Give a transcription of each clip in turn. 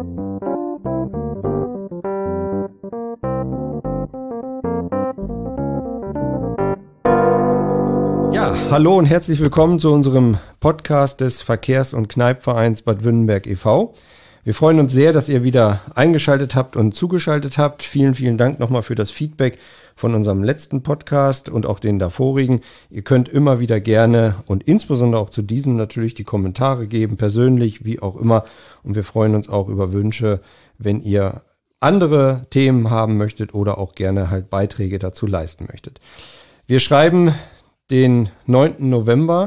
Ja, hallo und herzlich willkommen zu unserem Podcast des Verkehrs- und Kneipvereins Bad Wünnenberg e.V. Wir freuen uns sehr, dass ihr wieder eingeschaltet habt und zugeschaltet habt. Vielen, vielen Dank nochmal für das Feedback von unserem letzten Podcast und auch den davorigen. Ihr könnt immer wieder gerne und insbesondere auch zu diesem natürlich die Kommentare geben, persönlich, wie auch immer. Und wir freuen uns auch über Wünsche, wenn ihr andere Themen haben möchtet oder auch gerne halt Beiträge dazu leisten möchtet. Wir schreiben den 9. November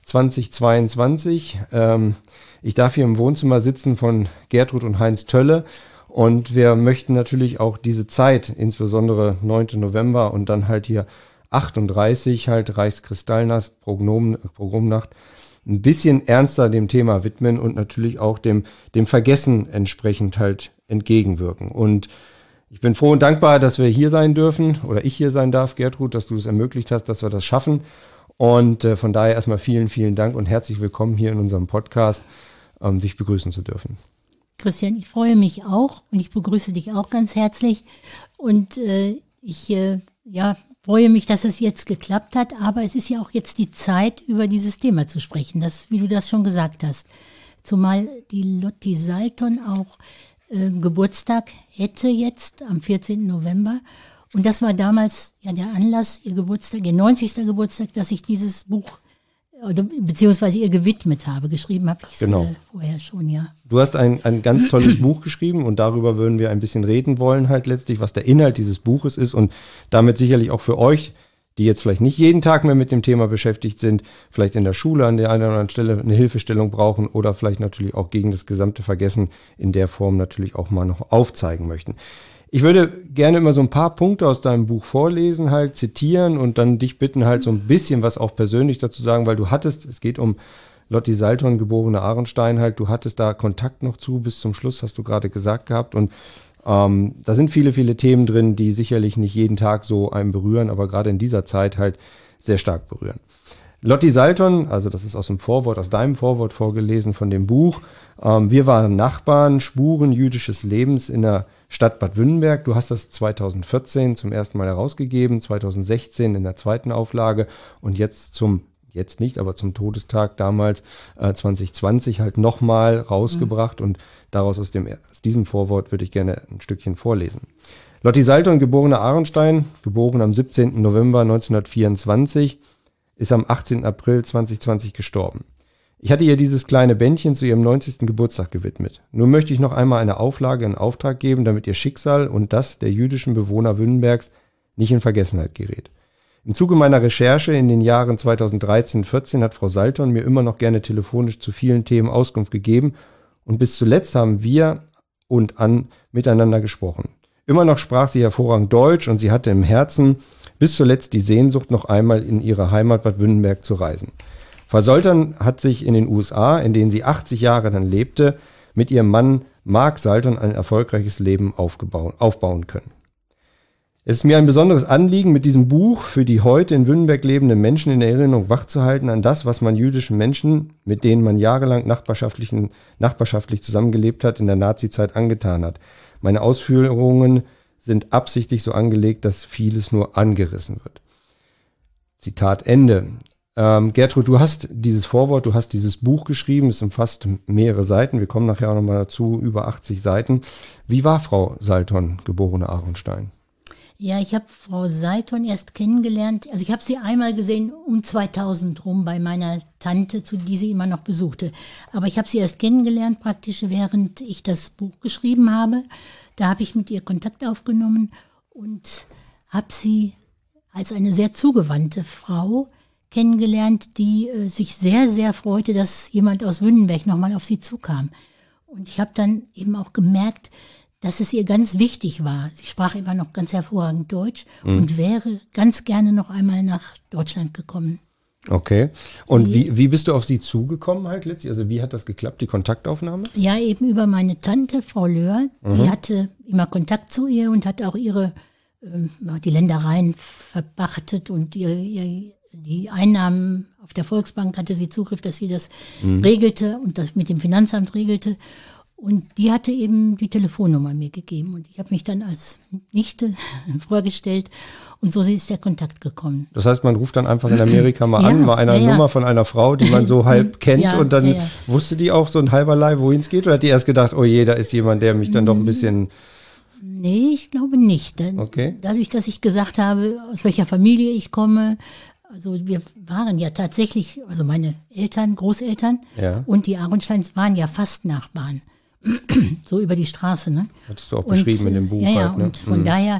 2022. Ich darf hier im Wohnzimmer sitzen von Gertrud und Heinz Tölle und wir möchten natürlich auch diese Zeit, insbesondere 9. November und dann halt hier 38, halt Reichskristallnacht, Pogromnacht, ein bisschen ernster dem Thema widmen und natürlich auch dem Vergessen entsprechend halt entgegenwirken. Und ich bin froh und dankbar, dass wir hier sein dürfen oder ich hier sein darf, Gertrud, dass du es ermöglicht hast, dass wir das schaffen. Und von daher erstmal vielen, vielen Dank und herzlich willkommen hier in unserem Podcast, dich begrüßen zu dürfen. Christian, ich freue mich auch und ich begrüße dich auch ganz herzlich. Und ich freue mich, dass es jetzt geklappt hat, aber es ist ja auch jetzt die Zeit, über dieses Thema zu sprechen, das, wie du das schon gesagt hast. Zumal die Lotti Salton auch Geburtstag hätte jetzt am 14. November. Und das war damals ja der Anlass, ihr Geburtstag, ihr 90. Geburtstag, dass ich dieses Buch, beziehungsweise ihr gewidmet habe. Geschrieben habe ich es vorher schon, ja. Du hast ein ganz tolles Buch geschrieben und darüber würden wir ein bisschen reden wollen halt letztlich, was der Inhalt dieses Buches ist und damit sicherlich auch für euch, die jetzt vielleicht nicht jeden Tag mehr mit dem Thema beschäftigt sind, vielleicht in der Schule an der einen oder anderen Stelle eine Hilfestellung brauchen oder vielleicht natürlich auch gegen das gesamte Vergessen in der Form natürlich auch mal noch aufzeigen möchten. Ich würde gerne immer so ein paar Punkte aus deinem Buch vorlesen, halt zitieren und dann dich bitten halt so ein bisschen was auch persönlich dazu sagen, weil du hattest, es geht um Lotti Salton, geborene Ahrenstein halt, du hattest da Kontakt noch zu bis zum Schluss, hast du gerade gesagt gehabt und da sind viele, viele Themen drin, die sicherlich nicht jeden Tag so einen berühren, aber gerade in dieser Zeit halt sehr stark berühren. Lotti Salton, also das ist aus dem Vorwort, aus deinem Vorwort vorgelesen von dem Buch. Wir waren Nachbarn, Spuren jüdisches Lebens in der Stadt Bad Wünnenberg. Du hast das 2014 zum ersten Mal herausgegeben, 2016 in der zweiten Auflage und jetzt zum Todestag damals 2020 halt nochmal rausgebracht und daraus aus diesem Vorwort würde ich gerne ein Stückchen vorlesen. Lotti Salton, geborene Ahrenstein, geboren am 17. November 1924, ist am 18. April 2020 gestorben. Ich hatte ihr dieses kleine Bändchen zu ihrem 90. Geburtstag gewidmet. Nun möchte ich noch einmal eine Auflage in Auftrag geben, damit ihr Schicksal und das der jüdischen Bewohner Wünnenbergs nicht in Vergessenheit gerät. Im Zuge meiner Recherche in den Jahren 2013-14 hat Frau Salton mir immer noch gerne telefonisch zu vielen Themen Auskunft gegeben und bis zuletzt haben wir miteinander gesprochen. Immer noch sprach sie hervorragend Deutsch und sie hatte im Herzen bis zuletzt die Sehnsucht, noch einmal in ihre Heimat Bad Wünnenberg zu reisen. Frau Salton hat sich in den USA, in denen sie 80 Jahre dann lebte, mit ihrem Mann Mark Salton ein erfolgreiches Leben aufbauen können. Es ist mir ein besonderes Anliegen, mit diesem Buch für die heute in Wünnenberg lebenden Menschen in Erinnerung wachzuhalten an das, was man jüdischen Menschen, mit denen man jahrelang nachbarschaftlich zusammengelebt hat, in der Nazizeit angetan hat. Meine Ausführungen sind absichtlich so angelegt, dass vieles nur angerissen wird. Zitat Ende. Gertrud, du hast dieses Vorwort, du hast dieses Buch geschrieben, es umfasst mehrere Seiten, wir kommen nachher auch nochmal dazu, über 80 Seiten. Wie war Frau Salton, geborene Ahrenstein? Ja, ich habe Frau Salton erst kennengelernt, also ich habe sie einmal gesehen um 2000 rum bei meiner Tante, die sie immer noch besuchte. Aber ich habe sie erst kennengelernt praktisch, während ich das Buch geschrieben habe. Da habe ich mit ihr Kontakt aufgenommen und habe sie als eine sehr zugewandte Frau kennengelernt, die sich sehr, sehr freute, dass jemand aus Wünnenberg nochmal auf sie zukam. Und ich habe dann eben auch gemerkt, dass es ihr ganz wichtig war. Sie sprach immer noch ganz hervorragend Deutsch und wäre ganz gerne noch einmal nach Deutschland gekommen. Okay. Und wie bist du auf sie zugekommen halt letztlich? Also wie hat das geklappt, die Kontaktaufnahme? Ja, eben über meine Tante, Frau Löhr. Die hatte immer Kontakt zu ihr und hat auch die Ländereien verpachtet und die Einnahmen auf der Volksbank hatte sie Zugriff, dass sie das regelte und das mit dem Finanzamt regelte. Und die hatte eben die Telefonnummer mir gegeben. Und ich habe mich dann als Nichte vorgestellt. Und so ist der Kontakt gekommen. Das heißt, man ruft dann einfach in Amerika mal an, mal einer Nummer von einer Frau, die man so halb kennt. Und dann wusste die auch so ein halberlei, wohin es geht? Oder hat die erst gedacht, oh je, da ist jemand, der mich dann doch ein bisschen... Nee, ich glaube nicht. Okay. Dadurch, dass ich gesagt habe, aus welcher Familie ich komme, also wir waren ja tatsächlich, also meine Eltern, Großeltern und die Aronsteins waren ja fast Nachbarn. So über die Straße, ne? Hattest du auch beschrieben in dem Buch. Ja, halt, ne? Und von daher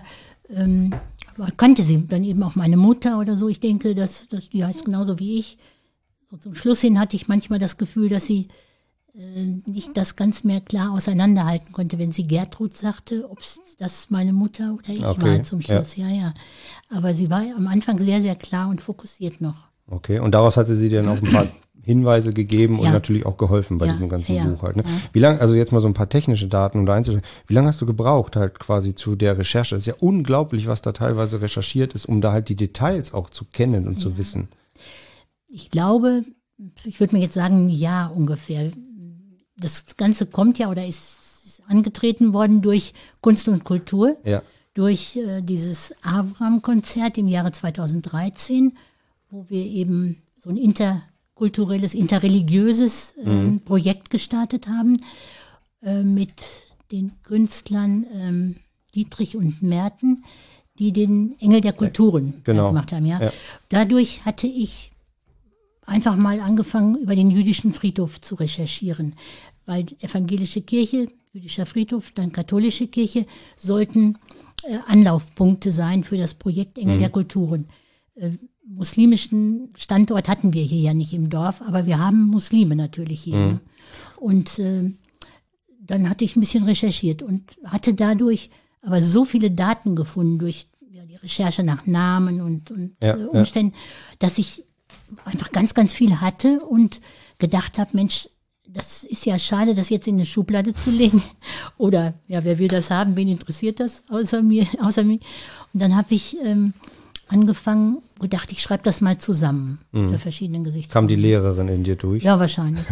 kannte sie dann eben auch meine Mutter oder so. Ich denke, die heißt genauso wie ich. So zum Schluss hin hatte ich manchmal das Gefühl, dass sie nicht das ganz mehr klar auseinanderhalten konnte, wenn sie Gertrud sagte, ob das meine Mutter oder ich war zum Schluss. Ja. Aber sie war am Anfang sehr, sehr klar und fokussiert noch. Okay, und daraus hatte sie dann auch ein paar Hinweise gegeben und natürlich auch geholfen bei diesem ganzen Buch halt. Ne? Wie lange, also jetzt mal so ein paar technische Daten um da einzustellen, wie lange hast du gebraucht halt quasi zu der Recherche? Es ist ja unglaublich, was da teilweise recherchiert ist, um da halt die Details auch zu kennen und zu wissen. Ich glaube, ich würde mir jetzt sagen, ein Jahr ungefähr. Das Ganze kommt ja oder ist angetreten worden durch Kunst und Kultur, durch dieses Avram-Konzert im Jahre 2013, wo wir eben so ein interkulturelles, interreligiöses Projekt gestartet haben mit den Künstlern Dietrich und Merten, die den Engel der Kulturen gemacht haben. Ja. Dadurch hatte ich einfach mal angefangen, über den jüdischen Friedhof zu recherchieren, weil evangelische Kirche, jüdischer Friedhof, dann katholische Kirche sollten Anlaufpunkte sein für das Projekt Engel der Kulturen. Muslimischen Standort hatten wir hier ja nicht im Dorf, aber wir haben Muslime natürlich hier. Ne? Und dann hatte ich ein bisschen recherchiert und hatte dadurch aber so viele Daten gefunden durch die Recherche nach Namen und Umständen, dass ich einfach ganz, ganz viel hatte und gedacht habe, Mensch, das ist ja schade, das jetzt in eine Schublade zu legen. Oder, wer will das haben? Wen interessiert das außer mir? Und dann habe ich angefangen, gedacht, ich schreibe das mal zusammen unter verschiedenen Gesichtspunkten. Kam die Lehrerin in dir durch? Ja, wahrscheinlich.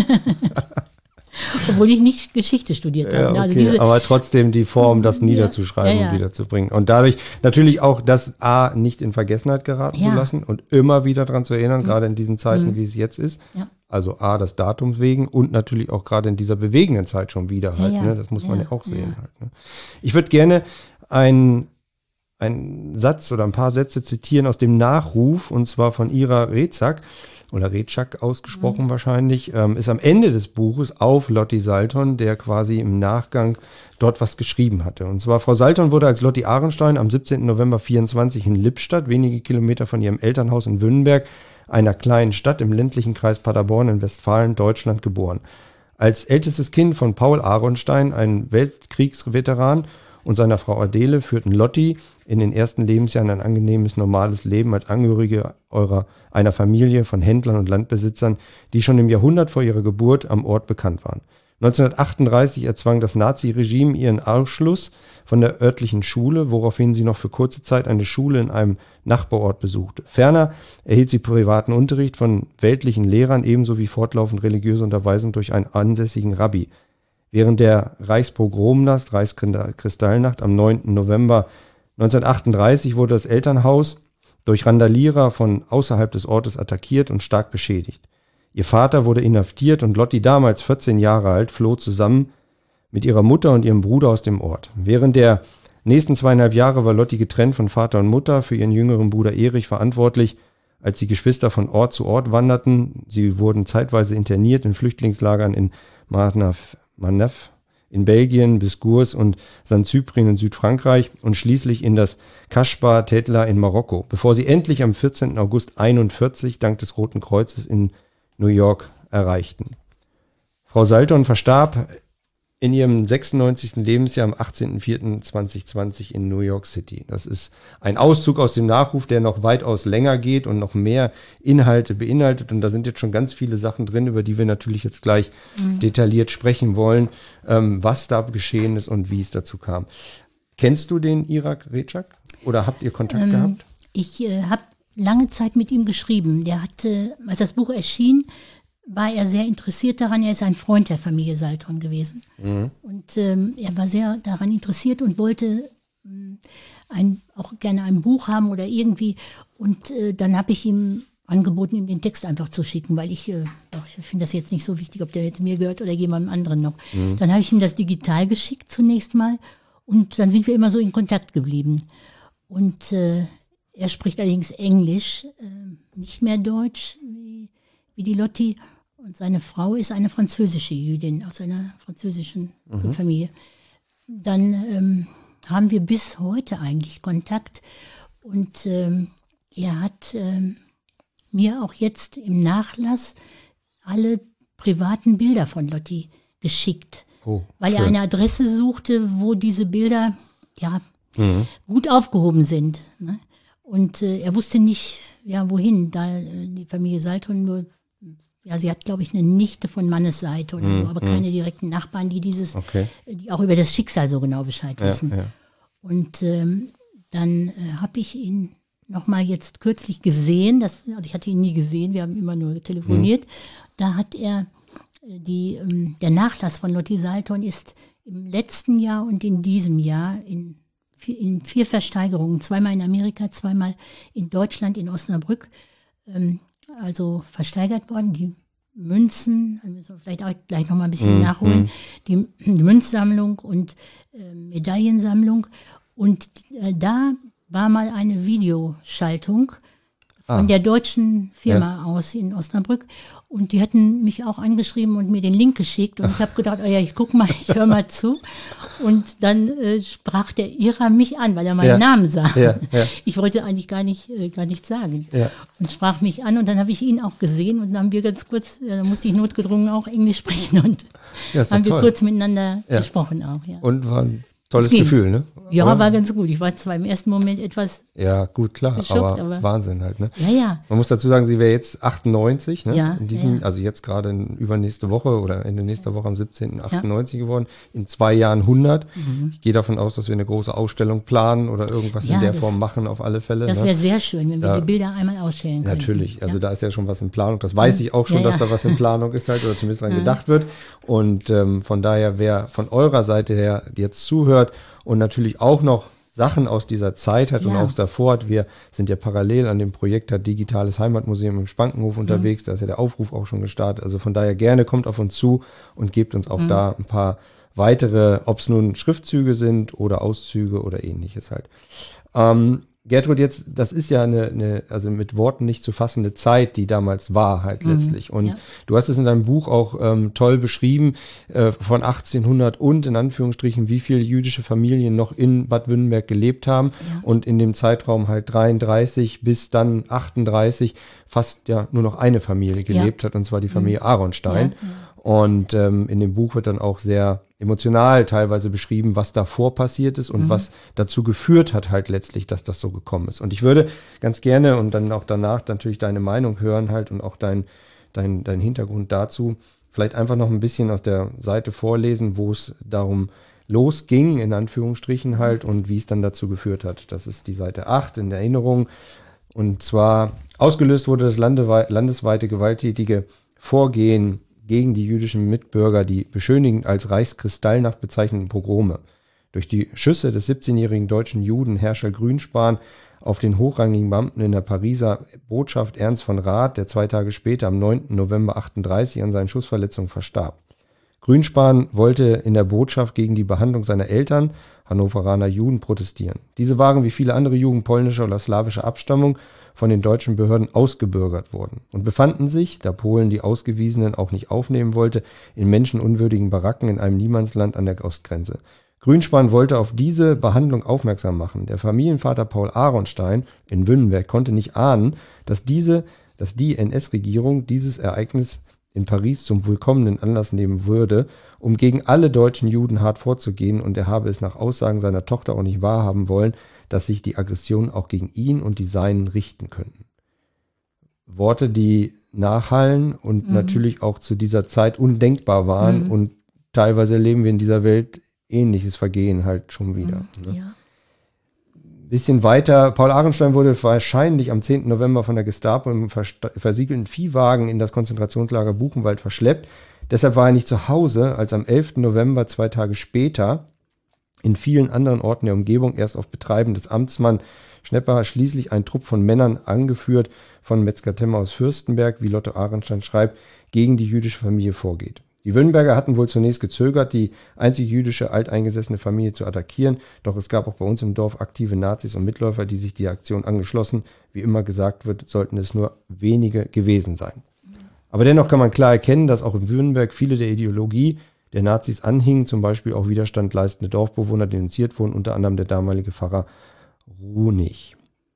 Obwohl ich nicht Geschichte studiert habe. Ja, okay. Also aber trotzdem die Form, das niederzuschreiben und wiederzubringen. Und dadurch natürlich auch das A nicht in Vergessenheit geraten zu lassen und immer wieder dran zu erinnern, gerade in diesen Zeiten, wie es jetzt ist. Ja. Also A, das Datums wegen und natürlich auch gerade in dieser bewegenden Zeit schon wieder halt. Ne? Das muss man ja auch sehen halt. Ne? Ich würde gerne einen Satz oder ein paar Sätze zitieren aus dem Nachruf, und zwar von Ira Rezak, oder Rezak ausgesprochen wahrscheinlich, ist am Ende des Buches auf Lotti Salton, der quasi im Nachgang dort was geschrieben hatte. Und zwar, Frau Salton wurde als Lotti Aronstein am 17. November 24 in Lippstadt, wenige Kilometer von ihrem Elternhaus in Wünnenberg, einer kleinen Stadt im ländlichen Kreis Paderborn in Westfalen, Deutschland, geboren. Als ältestes Kind von Paul Aronstein, ein Weltkriegsveteran, und seiner Frau Adele führten Lotti in den ersten Lebensjahren ein angenehmes, normales Leben als Angehörige einer Familie von Händlern und Landbesitzern, die schon im Jahrhundert vor ihrer Geburt am Ort bekannt waren. 1938 erzwang das Naziregime ihren Ausschluss von der örtlichen Schule, woraufhin sie noch für kurze Zeit eine Schule in einem Nachbarort besuchte. Ferner erhielt sie privaten Unterricht von weltlichen Lehrern, ebenso wie fortlaufend religiöse Unterweisung durch einen ansässigen Rabbi. Während der Reichspogromnacht, Reichskristallnacht am 9. November 1938 wurde das Elternhaus durch Randalierer von außerhalb des Ortes attackiert und stark beschädigt. Ihr Vater wurde inhaftiert und Lotti, damals 14 Jahre alt, floh zusammen mit ihrer Mutter und ihrem Bruder aus dem Ort. Während der nächsten 2,5 Jahre war Lotti getrennt von Vater und Mutter, für ihren jüngeren Bruder Erich verantwortlich, als die Geschwister von Ort zu Ort wanderten. Sie wurden zeitweise interniert in Flüchtlingslagern in Manaf in Belgien bis Gurs und St. Cyprien in Südfrankreich und schließlich in das Kaschba Tetla in Marokko, bevor sie endlich am 14. August 1941 dank des Roten Kreuzes in New York erreichten. Frau Salton verstarb in ihrem 96. Lebensjahr am 18.04.2020 in New York City. Das ist ein Auszug aus dem Nachruf, der noch weitaus länger geht und noch mehr Inhalte beinhaltet. Und da sind jetzt schon ganz viele Sachen drin, über die wir natürlich jetzt gleich detailliert sprechen wollen, was da geschehen ist und wie es dazu kam. Kennst du den Ira Rezak oder habt ihr Kontakt gehabt? Ich habe lange Zeit mit ihm geschrieben. Der hatte, als das Buch erschien, war er sehr interessiert daran. Er ist ein Freund der Familie Salton gewesen. Und er war sehr daran interessiert und wollte auch gerne ein Buch haben oder irgendwie. Und dann habe ich ihm angeboten, ihm den Text einfach zu schicken, weil ich finde das jetzt nicht so wichtig, ob der jetzt mir gehört oder jemandem anderen noch. Dann habe ich ihm das digital geschickt zunächst mal und dann sind wir immer so in Kontakt geblieben. Und er spricht allerdings Englisch, nicht mehr Deutsch wie die Lotti. Und seine Frau ist eine französische Jüdin aus einer französischen Familie. Dann haben wir bis heute eigentlich Kontakt. Und er hat mir auch jetzt im Nachlass alle privaten Bilder von Lotti geschickt. Weil er eine Adresse suchte, wo diese Bilder gut aufgehoben sind. Ne? Und er wusste nicht, wohin, da die Familie Salton nur, sie hat, glaube ich, eine Nichte von Mannes Seite oder so, aber keine direkten Nachbarn, die die auch über das Schicksal so genau Bescheid wissen. Ja. Und dann habe ich ihn nochmal jetzt kürzlich gesehen, also ich hatte ihn nie gesehen, wir haben immer nur telefoniert. Da hat er, der Nachlass von Lotti Salton ist im letzten Jahr und in diesem Jahr in 4 Versteigerungen, 2-mal in Amerika, 2-mal in Deutschland, in Osnabrück, also versteigert worden. Die Münzen, da müssen wir vielleicht auch gleich nochmal ein bisschen nachholen, die Münzsammlung und Medaillensammlung. Und da war mal eine Videoschaltung von der deutschen Firma aus in Osnabrück. Und die hatten mich auch angeschrieben und mir den Link geschickt. Und ich habe gedacht, ich guck mal, ich höre mal zu. Und dann sprach der Ira mich an, weil er meinen Namen sah. Ich wollte eigentlich gar nichts sagen. Und sprach mich an und dann habe ich ihn auch gesehen. Und dann haben wir ganz kurz, da musste ich notgedrungen auch Englisch sprechen. Und haben wir kurz miteinander gesprochen auch. Ja. Und war ein tolles Gefühl, ne? Ja, war ganz gut. Ich war zwar im ersten Moment etwas gut, klar, geschockt, aber Wahnsinn halt, ne? Ja. Man muss dazu sagen, sie wäre jetzt 98, ne? Ja, in diesem, also jetzt gerade übernächste Woche oder Ende nächster Woche am 17. 98 geworden, in 2 Jahren 100. Ich gehe davon aus, dass wir eine große Ausstellung planen oder irgendwas in der Form machen auf alle Fälle. Das wäre sehr schön, wenn wir die Bilder einmal ausstellen können. Natürlich, also da ist ja schon was in Planung. Das weiß ich auch schon, dass da was in Planung ist halt oder zumindest dran gedacht wird. Und von daher, wer von eurer Seite her jetzt zuhört und natürlich auch noch Sachen aus dieser Zeit hat und auch davor hat. Wir sind ja parallel an dem Projekt Digitales Heimatmuseum im Spankenhof unterwegs. Da ist ja der Aufruf auch schon gestartet. Also von daher gerne kommt auf uns zu und gebt uns auch da ein paar weitere, ob es nun Schriftzüge sind oder Auszüge oder ähnliches halt. Gertrud, jetzt, das ist ja also mit Worten nicht zu fassende Zeit, die damals war halt letztlich. Und du hast es in deinem Buch auch toll beschrieben, von 1800 und in Anführungsstrichen, wie viele jüdische Familien noch in Bad Wünnenberg gelebt haben und in dem Zeitraum halt 33 bis dann 38 fast nur noch eine Familie gelebt hat, und zwar die Familie Aronstein. Und in dem Buch wird dann auch sehr emotional teilweise beschrieben, was davor passiert ist und was dazu geführt hat halt letztlich, dass das so gekommen ist. Und ich würde ganz gerne und dann auch danach natürlich deine Meinung hören halt und auch dein Hintergrund dazu. Vielleicht einfach noch ein bisschen aus der Seite vorlesen, wo es darum losging, in Anführungsstrichen halt, und wie es dann dazu geführt hat. Das ist die Seite 8 in der Erinnerung. Und zwar ausgelöst wurde das landesweite gewalttätige Vorgehen gegen die jüdischen Mitbürger, die beschönigend als Reichskristallnacht bezeichneten Pogrome. Durch die Schüsse des 17-jährigen deutschen Juden Herschel Grünspan auf den hochrangigen Beamten in der Pariser Botschaft Ernst von Rath, der 2 Tage später am 9. November 38 an seinen Schussverletzungen verstarb. Grünspan wollte in der Botschaft gegen die Behandlung seiner Eltern, Hannoveraner Juden, protestieren. Diese waren wie viele andere Juden polnischer oder slawischer Abstammung von den deutschen Behörden ausgebürgert worden und befanden sich, da Polen die Ausgewiesenen auch nicht aufnehmen wollte, in menschenunwürdigen Baracken in einem Niemandsland an der Ostgrenze. Grünspan wollte auf diese Behandlung aufmerksam machen. Der Familienvater Paul Aronstein in Wünnenberg konnte nicht ahnen, dass die NS-Regierung dieses Ereignis in Paris zum willkommenen Anlass nehmen würde, um gegen alle deutschen Juden hart vorzugehen, und er habe es nach Aussagen seiner Tochter auch nicht wahrhaben wollen, dass sich die Aggressionen auch gegen ihn und die Seinen richten könnten. Worte, die nachhallen und natürlich auch zu dieser Zeit undenkbar waren, und teilweise erleben wir in dieser Welt ähnliches Vergehen halt schon wieder. Ne? Ja. bisschen weiter. Paul Arenstein wurde wahrscheinlich am 10. November von der Gestapo im versiegelten Viehwagen in das Konzentrationslager Buchenwald verschleppt. Deshalb war er nicht zu Hause, als am 11. November 2 Tage später in vielen anderen Orten der Umgebung erst auf Betreiben des Amtsmann Schnepper schließlich ein Trupp von Männern, angeführt von Metzger Temmer aus Fürstenberg, wie Lotte Arenstein schreibt, gegen die jüdische Familie vorgeht. Die Wünnberger hatten wohl zunächst gezögert, die einzig jüdische alteingesessene Familie zu attackieren, doch es gab auch bei uns im Dorf aktive Nazis und Mitläufer, die sich die Aktion angeschlossen. Wie immer gesagt wird, sollten es nur wenige gewesen sein. Aber dennoch kann man klar erkennen, dass auch in Wünnberg viele der Ideologie der Nazis anhingen, zum Beispiel auch Widerstand leistende Dorfbewohner denunziert wurden, unter anderem der damalige Pfarrer Runig.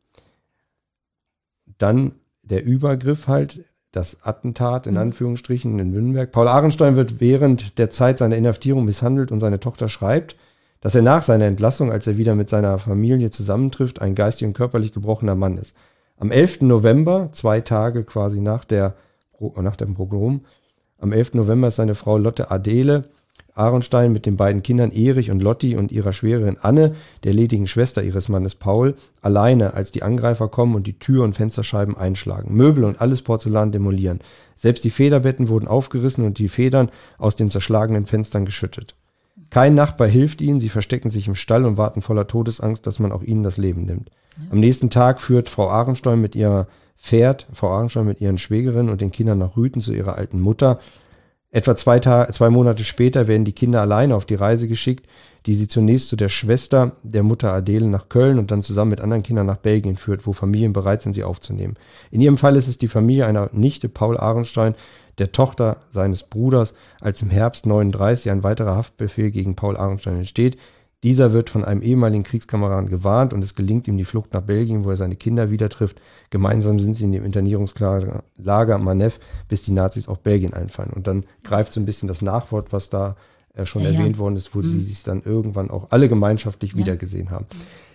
Dann der Übergriff halt, das Attentat in Anführungsstrichen in Wünnberg. Paul Arenstein wird während der Zeit seiner Inhaftierung misshandelt und seine Tochter schreibt, dass er nach seiner Entlassung, als er wieder mit seiner Familie zusammentrifft, ein geistig und körperlich gebrochener Mann ist. Am 11. November, 2 Tage quasi nach dem Pogrom, am 11. November ist seine Frau Lotte Adele Arenstein mit den beiden Kindern Erich und Lotti und ihrer Schwägerin Anne, der ledigen Schwester ihres Mannes Paul, alleine, als die Angreifer kommen und die Tür- und Fensterscheiben einschlagen, Möbel und alles Porzellan demolieren. Selbst die Federbetten wurden aufgerissen und die Federn aus den zerschlagenen Fenstern geschüttet. Kein Nachbar hilft ihnen, sie verstecken sich im Stall und warten voller Todesangst, dass man auch ihnen das Leben nimmt. Am nächsten Tag führt Frau Arenstein mit ihren Schwägerinnen und den Kindern nach Rüthen zu ihrer alten Mutter. Etwa 2 Monate später werden die Kinder alleine auf die Reise geschickt, die sie zunächst zu der Schwester der Mutter Adele nach Köln und dann zusammen mit anderen Kindern nach Belgien führt, wo Familien bereit sind, sie aufzunehmen. In ihrem Fall ist es die Familie einer Nichte Paul Arenstein, der Tochter seines Bruders, als im Herbst 1939 ein weiterer Haftbefehl gegen Paul Arenstein entsteht. Dieser wird von einem ehemaligen Kriegskameraden gewarnt und es gelingt ihm die Flucht nach Belgien, wo er seine Kinder wieder trifft. Gemeinsam sind sie in dem Internierungslager Manev, bis die Nazis auf Belgien einfallen. Und dann greift so ein bisschen das Nachwort, was da schon erwähnt worden ist, wo sie sich dann irgendwann auch alle gemeinschaftlich wiedergesehen haben.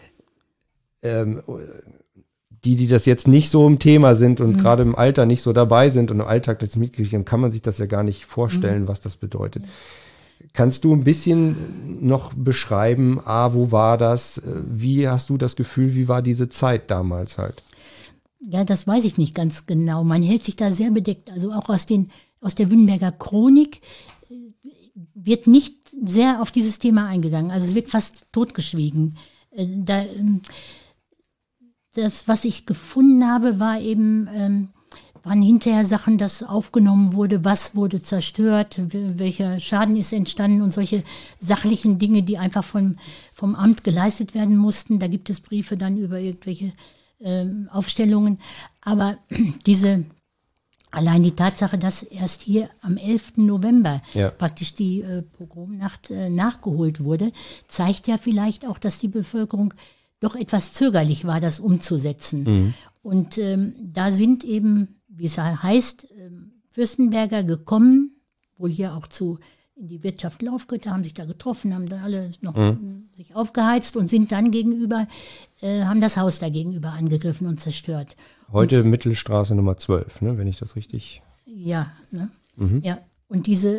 Die das jetzt nicht so im Thema sind und gerade im Alter nicht so dabei sind und im Alltag das mitgekriegt haben, kann man sich das ja gar nicht vorstellen, was das bedeutet. Kannst du ein bisschen noch beschreiben, wo war das? Wie hast du das Gefühl, wie war diese Zeit damals halt? Ja, das weiß ich nicht ganz genau. Man hält sich da sehr bedeckt. Also auch aus der Wünnberger Chronik wird nicht sehr auf dieses Thema eingegangen. Also es wird fast totgeschwiegen. Das, was ich gefunden habe, waren hinterher Sachen, dass aufgenommen wurde, was wurde zerstört, welcher Schaden ist entstanden und solche sachlichen Dinge, die einfach vom Amt geleistet werden mussten. Da gibt es Briefe dann über irgendwelche Aufstellungen. Aber allein die Tatsache, dass erst hier am 11. November praktisch die Pogromnacht nachgeholt wurde, zeigt ja vielleicht auch, dass die Bevölkerung doch etwas zögerlich war, das umzusetzen. Und da sind eben, wie es heißt, Fürstenberger gekommen, wohl hier auch in die Wirtschaft Laufgötter, haben sich da getroffen, haben da alle noch sich aufgeheizt und sind dann haben das Haus da gegenüber angegriffen und zerstört. Heute Mittelstraße Nummer 12, ne, wenn ich das richtig... Ja, ne? Ja. Und der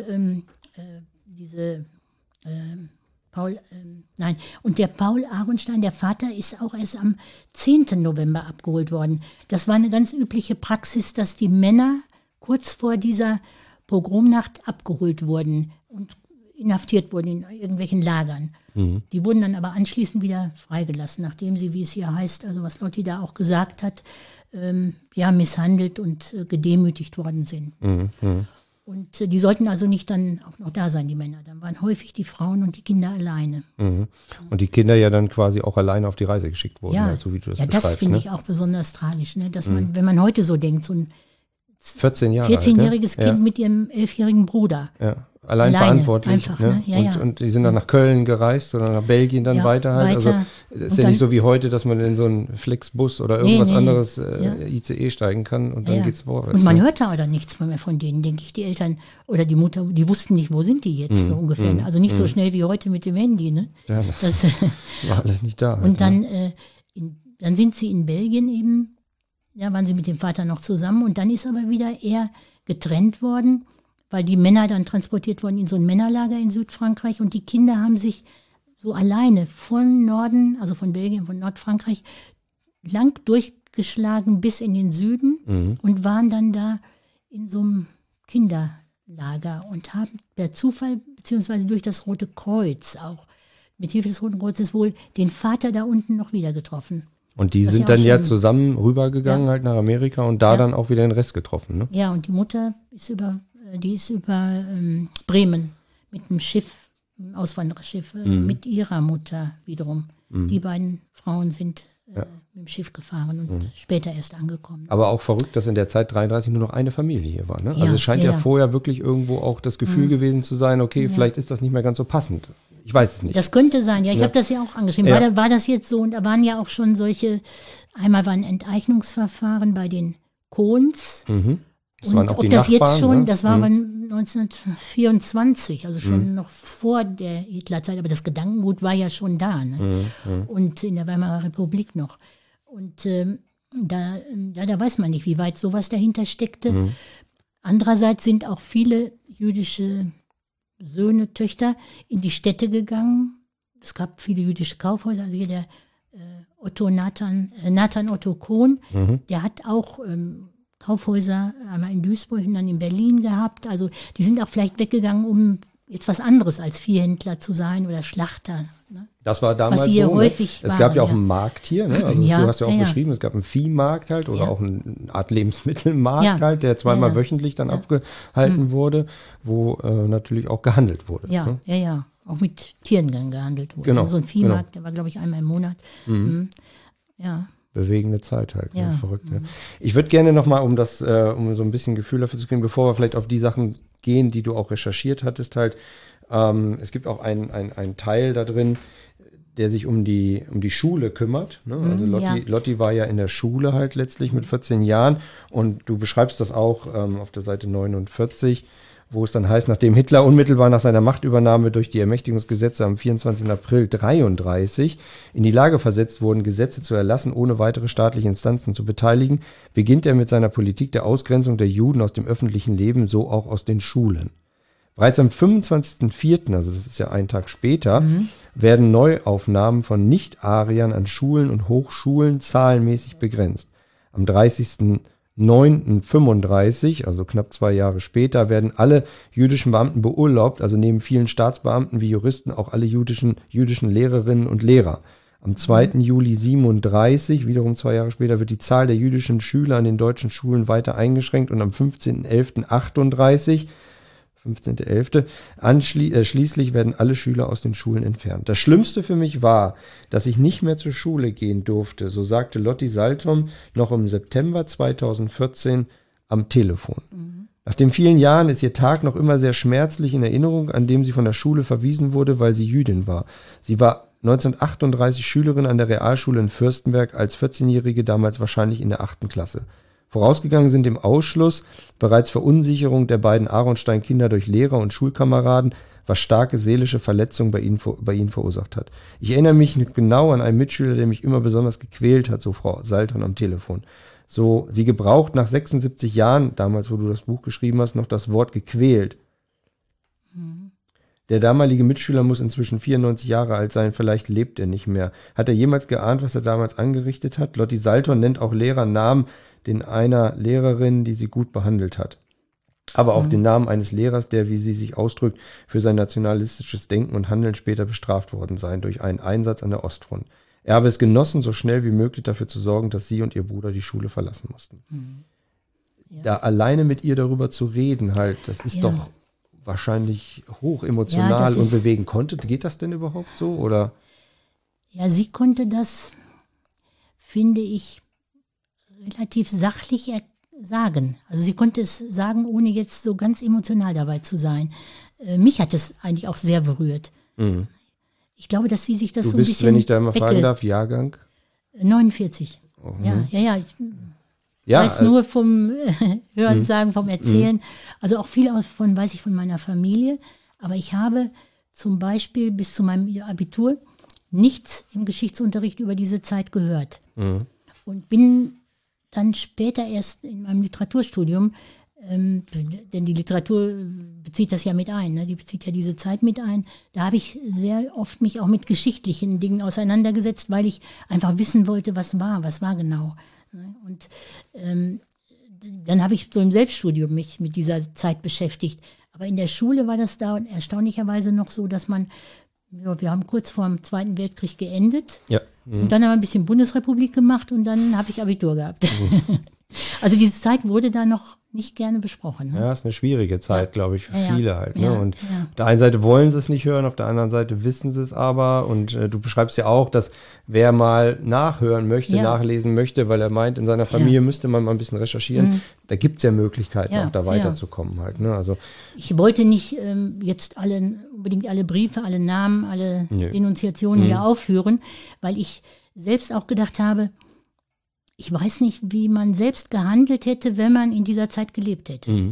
Paul Arenstein, der Vater, ist auch erst am 10. November abgeholt worden. Das war eine ganz übliche Praxis, dass die Männer kurz vor dieser Pogromnacht abgeholt wurden und inhaftiert wurden in irgendwelchen Lagern. Die wurden dann aber anschließend wieder freigelassen, nachdem sie, wie es hier heißt, also was Lotti da auch gesagt hat, misshandelt und gedemütigt worden sind. Und die sollten also nicht dann auch noch da sein, die Männer. Dann waren häufig die Frauen und die Kinder alleine. Und die Kinder ja dann quasi auch alleine auf die Reise geschickt wurden, ja, so wie du das beschreibst. Ja, das finde ich auch besonders tragisch, ne? Dass man, wenn man heute so denkt, so ein 14-jähriges Kind mit ihrem 11-jährigen Bruder. Ja. Allein verantwortlich. Einfach, ne? Und die sind dann nach Köln gereist oder nach Belgien dann weiter halt. Also es ist ja nicht so wie heute, dass man in so einen Flixbus oder irgendwas anderes ICE steigen kann und dann geht's vorwärts. Und man hörte aber nichts mehr von denen, denke ich. Die Eltern oder die Mutter, die wussten nicht, wo sind die jetzt so ungefähr. Also nicht so schnell wie heute mit dem Handy. Ne? Ja, das war alles nicht da. Und dann sind sie in Belgien eben, waren sie mit dem Vater noch zusammen und dann ist aber wieder er getrennt worden, weil die Männer dann transportiert wurden in so ein Männerlager in Südfrankreich und die Kinder haben sich so alleine von Norden, also von Belgien, von Nordfrankreich, lang durchgeschlagen bis in den Süden und waren dann da in so einem Kinderlager und haben per Zufall, beziehungsweise durch das Rote Kreuz auch, mit Hilfe des Roten Kreuzes wohl den Vater da unten noch wieder getroffen. Und die Das sind ja dann auch ja schon- zusammen rübergegangen Ja. halt nach Amerika und da dann auch wieder den Rest getroffen, ne? Ja, und die Mutter ist über Bremen mit einem Schiff, einem Auswandererschiff, mit ihrer Mutter wiederum. Die beiden Frauen sind mit dem Schiff gefahren und später erst angekommen. Aber auch verrückt, dass in der Zeit 33 nur noch eine Familie hier war, ne? Ja, Also es scheint ja ja. vorher wirklich irgendwo auch das Gefühl gewesen zu sein, okay, vielleicht ist das nicht mehr ganz so passend. Ich weiß es nicht. Das könnte sein, ja, ich habe das ja auch angeschrieben. Ja. War das jetzt so? Und da waren ja auch schon solche, einmal war ein Enteignungsverfahren bei den Kohns. Das waren Und auch ob die das jetzt Nachbarn, schon, ne? das war aber 1924, also schon noch vor der Hitlerzeit, aber das Gedankengut war ja schon da, ne? Und in der Weimarer Republik noch. Und da weiß man nicht, wie weit sowas dahinter steckte. Andererseits sind auch viele jüdische Söhne, Töchter in die Städte gegangen. Es gab viele jüdische Kaufhäuser, also hier der Nathan Otto Kohn, der hat auch Kaufhäuser einmal in Duisburg und dann in Berlin gehabt. Also die sind auch vielleicht weggegangen, um jetzt was anderes als Viehhändler zu sein oder Schlachter. Ne? Das war damals Was hier so. häufig Es waren, gab ja auch ja. einen Markt hier, ne? Also Ja, du hast ja auch ja, ja. beschrieben, es gab einen Viehmarkt halt oder Ja. auch eine Art Lebensmittelmarkt Ja. halt, der zweimal Ja, ja. wöchentlich dann abgehalten wurde, wo natürlich auch gehandelt wurde. Ja, Ne? ja. Auch mit Tieren dann gehandelt wurde. Genau, So ein Viehmarkt, der war, glaube ich, einmal im Monat. Ja. Bewegende Zeit halt, ne? Ja. Verrückt. Ne? Ich würde gerne nochmal, um so ein bisschen Gefühl dafür zu kriegen, bevor wir vielleicht auf die Sachen gehen, die du auch recherchiert hattest halt, es gibt auch einen Teil da drin, der sich um die Schule kümmert. Ne? Also Lotti war ja in der Schule halt letztlich mit 14 Jahren und du beschreibst das auch auf der Seite 49, wo es dann heißt, nachdem Hitler unmittelbar nach seiner Machtübernahme durch die Ermächtigungsgesetze am 24. April 33 in die Lage versetzt wurden, Gesetze zu erlassen, ohne weitere staatliche Instanzen zu beteiligen, beginnt er mit seiner Politik der Ausgrenzung der Juden aus dem öffentlichen Leben, so auch aus den Schulen. Bereits am 25.04., also das ist ja einen Tag später, werden Neuaufnahmen von Nicht-Ariern an Schulen und Hochschulen zahlenmäßig begrenzt. Am 30.09.35, also knapp 2 Jahre später, werden alle jüdischen Beamten beurlaubt, also neben vielen Staatsbeamten wie Juristen auch alle jüdischen Lehrerinnen und Lehrer. Am 2. Juli 37, wiederum 2 Jahre später, wird die Zahl der jüdischen Schüler an den deutschen Schulen weiter eingeschränkt und am 15.11.38 schließlich werden alle Schüler aus den Schulen entfernt. Das Schlimmste für mich war, dass ich nicht mehr zur Schule gehen durfte, so sagte Lotti Saltom noch im September 2014 am Telefon. Nach den vielen Jahren ist ihr Tag noch immer sehr schmerzlich in Erinnerung, an dem sie von der Schule verwiesen wurde, weil sie Jüdin war. Sie war 1938 Schülerin an der Realschule in Fürstenberg, als 14-Jährige damals wahrscheinlich in der 8. Klasse. Vorausgegangen sind dem Ausschluss bereits Verunsicherung der beiden Aronstein-Kinder durch Lehrer und Schulkameraden, was starke seelische Verletzungen bei ihnen verursacht hat. Ich erinnere mich genau an einen Mitschüler, der mich immer besonders gequält hat, so Frau Salton am Telefon. So, sie gebraucht nach 76 Jahren, damals, wo du das Buch geschrieben hast, noch das Wort gequält. Der damalige Mitschüler muss inzwischen 94 Jahre alt sein, vielleicht lebt er nicht mehr. Hat er jemals geahnt, was er damals angerichtet hat? Lotti Salton nennt auch Lehrernamen, den einer Lehrerin, die sie gut behandelt hat. Aber auch den Namen eines Lehrers, der, wie sie sich ausdrückt, für sein nationalistisches Denken und Handeln später bestraft worden sei durch einen Einsatz an der Ostfront. Er habe es genossen, so schnell wie möglich dafür zu sorgen, dass sie und ihr Bruder die Schule verlassen mussten. Ja. Da alleine mit ihr darüber zu reden, halt, das ist doch wahrscheinlich hoch emotional und bewegend. Geht das denn überhaupt so? Oder? Ja, sie konnte das, finde ich, relativ sachlich sagen. Also sie konnte es sagen, ohne jetzt so ganz emotional dabei zu sein. Mich hat es eigentlich auch sehr berührt. Ich glaube, dass sie sich das Du so ein bist, bisschen wenn ich da mal fragen darf, Jahrgang? 49. Ja, ich weiß nur vom Hören, Sagen, vom Erzählen. Also auch viel weiß ich von meiner Familie. Aber ich habe zum Beispiel bis zu meinem Abitur nichts im Geschichtsunterricht über diese Zeit gehört. Und bin dann später erst in meinem Literaturstudium Denn die Literatur bezieht das ja mit ein, ne? Die bezieht ja diese Zeit mit ein. Da habe ich sehr oft mich auch mit geschichtlichen Dingen auseinandergesetzt, weil ich einfach wissen wollte, was war genau. Ne? Und dann habe ich so im Selbststudium mich mit dieser Zeit beschäftigt. Aber in der Schule war das da erstaunlicherweise noch so, dass wir haben kurz vor dem Zweiten Weltkrieg geendet. Ja. Und dann haben wir ein bisschen Bundesrepublik gemacht und dann habe ich Abitur gehabt. Also diese Zeit wurde da noch nicht gerne besprochen. Ne? Ja, ist eine schwierige Zeit, glaube ich, für viele halt. Ne? Ja, und auf der einen Seite wollen sie es nicht hören, auf der anderen Seite wissen sie es aber. Und du beschreibst ja auch, dass wer mal nachhören möchte, nachlesen möchte, weil er meint, in seiner Familie müsste man mal ein bisschen recherchieren, da gibt es ja Möglichkeiten, auch da weiterzukommen halt. Ne? Also ich wollte nicht jetzt unbedingt alle Briefe, alle Namen, alle Denunziationen hier aufführen, weil ich selbst auch gedacht habe, ich weiß nicht, wie man selbst gehandelt hätte, wenn man in dieser Zeit gelebt hätte.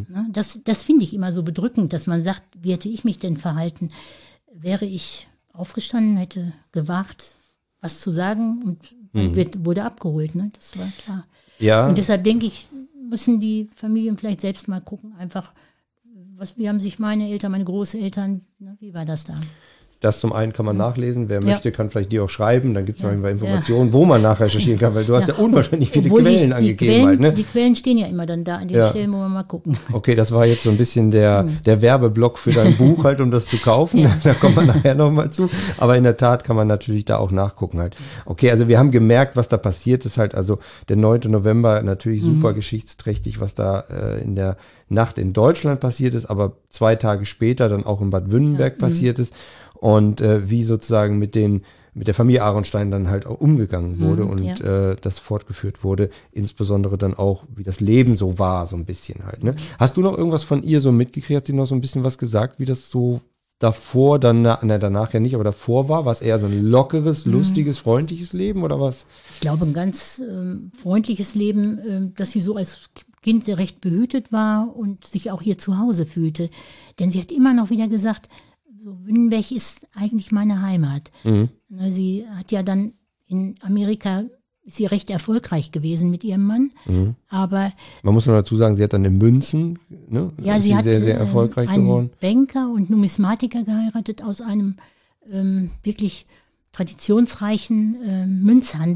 Das finde ich immer so bedrückend, dass man sagt, wie hätte ich mich denn verhalten? Wäre ich aufgestanden, hätte gewagt, was zu sagen und wurde abgeholt, ne? Das war klar. Ja. Und deshalb denke ich, müssen die Familien vielleicht selbst mal gucken, einfach, wie haben sich meine Eltern, meine Großeltern, ne, wie war das da? Das zum einen kann man nachlesen, wer möchte, kann vielleicht dir auch schreiben, dann gibt es noch Informationen, wo man nachrecherchieren kann, weil du hast ja unwahrscheinlich viele Quellen angegeben. Halt, ne? Die Quellen stehen ja immer dann da an den Stellen, wo wir mal gucken. Okay, das war jetzt so ein bisschen der Werbeblock für dein Buch halt, um das zu kaufen, da kommt man nachher nochmal zu, aber in der Tat kann man natürlich da auch nachgucken halt. Okay, also wir haben gemerkt, was da passiert ist halt, also der 9. November natürlich super geschichtsträchtig, was da in der Nacht in Deutschland passiert ist, aber 2 Tage später dann auch in Bad Wünnenberg passiert ist. Und wie sozusagen mit der Familie Aronstein dann halt auch umgegangen wurde und das fortgeführt wurde, insbesondere dann auch, wie das Leben so war, so ein bisschen halt. Ne? Hast du noch irgendwas von ihr so mitgekriegt? Hat sie noch so ein bisschen was gesagt, wie das so davor, danach ja nicht, aber davor war? War es eher so ein lockeres, lustiges, freundliches Leben oder was? Ich glaube, ein ganz freundliches Leben, dass sie so als Kind recht behütet war und sich auch hier zu Hause fühlte. Denn sie hat immer noch wieder gesagt, so Wünnenberg ist eigentlich meine Heimat. Sie hat ja dann in Amerika, ist sie recht erfolgreich gewesen mit ihrem Mann, aber man muss noch dazu sagen, sie hat dann in Münzen, ne? Ja, sie hat sehr, sehr erfolgreich einen geworden. Banker und Numismatiker geheiratet aus einem wirklich traditionsreichen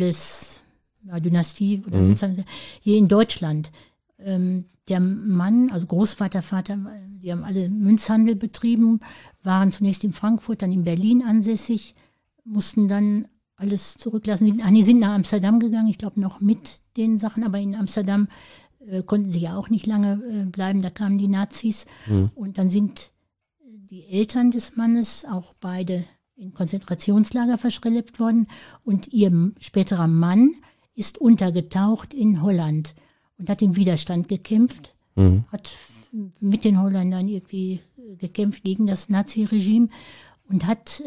Münzhandelsdynastie oder Münzhandels hier in Deutschland. Der Mann, also Großvater, Vater, die haben alle Münzhandel betrieben, waren zunächst in Frankfurt, dann in Berlin ansässig, mussten dann alles zurücklassen. Die sind nach Amsterdam gegangen, ich glaube noch mit den Sachen, aber in Amsterdam konnten sie ja auch nicht lange bleiben, da kamen die Nazis. Und dann sind die Eltern des Mannes auch beide in Konzentrationslager verschlept worden und ihr späterer Mann ist untergetaucht in Holland und hat im Widerstand gekämpft, hat mit den Holländern irgendwie gekämpft gegen das Nazi-Regime und